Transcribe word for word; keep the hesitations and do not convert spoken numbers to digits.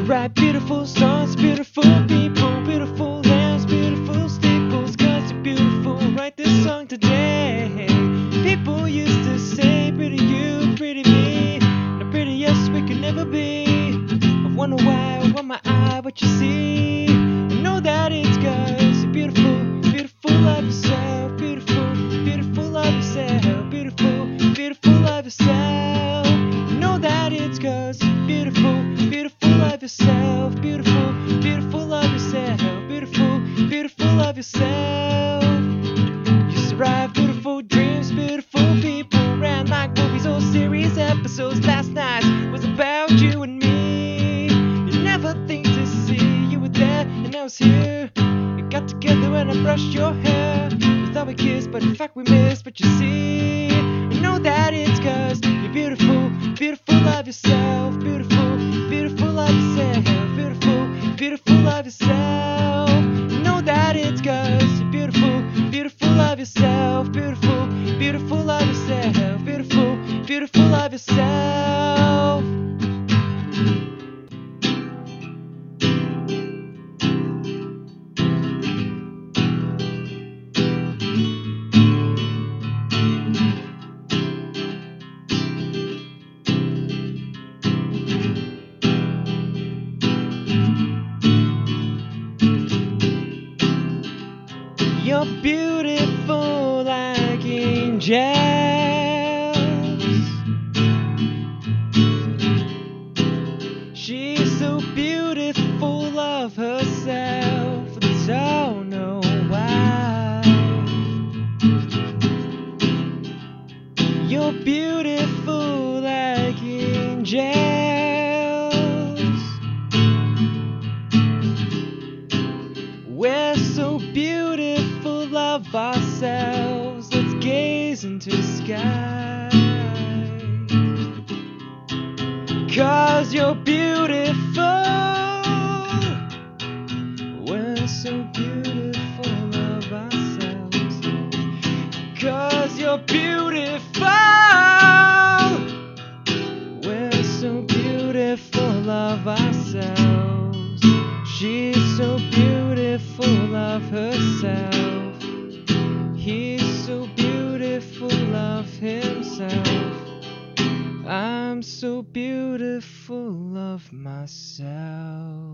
write beautiful songs, beautiful people, beautiful lands, beautiful staples. Cause you're beautiful, write this song today. People used to say, pretty you, pretty me, the prettiest we could never be. I wonder why, I want my eye, what you see. I know that it's cause you're beautiful, beautiful, love yourself. Beautiful, beautiful, love yourself. Beautiful, beautiful, love yourself. I know that it's cause you're beautiful, beautiful, love yourself. Beautiful, beautiful, love yourself. Beautiful, beautiful, love yourself. Used to write beautiful dreams, beautiful people, ran like movies or series episodes. Last night was about you and me. You never think to see you were there and I was here. We got together and I brushed your hair. We thought we kissed, but in fact we missed. But you see, I know that it's cause you're beautiful, beautiful, love yourself. Beautiful, beautiful, love yourself. Beautiful, beautiful, love yourself. I know that it's cause you're beautiful, beautiful, love yourself. Beautiful, beautiful, love yourself. Beautiful, beautiful, love yourself. You're beautiful like angels. She's so beautiful of herself, I don't know why. You're beautiful like angels. We're so beautiful of ourselves. Let's gaze into the sky. Cause you're beautiful. We're so beautiful of ourselves. Cause you're beautiful. We're so beautiful of ourselves. She's so beautiful of herself. He's so beautiful of himself. I'm so beautiful of myself.